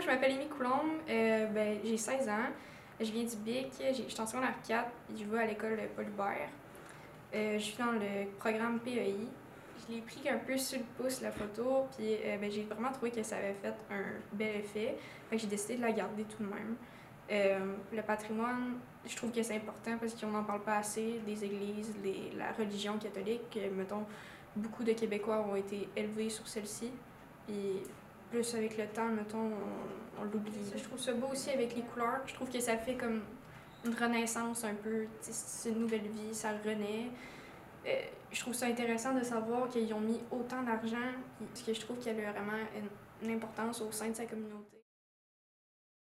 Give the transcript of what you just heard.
je m'appelle Amy Coulombe, j'ai 16 ans, je viens du BIC, je suis en secondaire 4 et je vais à l'école Paul Hubert. Je suis dans le programme PEI. Je l'ai pris un peu sur le pouce la photo, puis j'ai vraiment trouvé que ça avait fait un bel effet. Fait que j'ai décidé de la garder tout de même. Le patrimoine, je trouve que c'est important parce qu'on n'en parle pas assez des églises, la religion catholique. Mettons, beaucoup de Québécois ont été élevés sur celle-ci. Puis plus avec le temps, mettons, on l'oublie. Je trouve ça beau aussi avec les couleurs. Je trouve que ça fait comme une renaissance un peu. C'est une nouvelle vie, ça renaît. Je trouve ça intéressant de savoir qu'ils ont mis autant d'argent, parce que je trouve qu'elle a vraiment une importance au sein de sa communauté.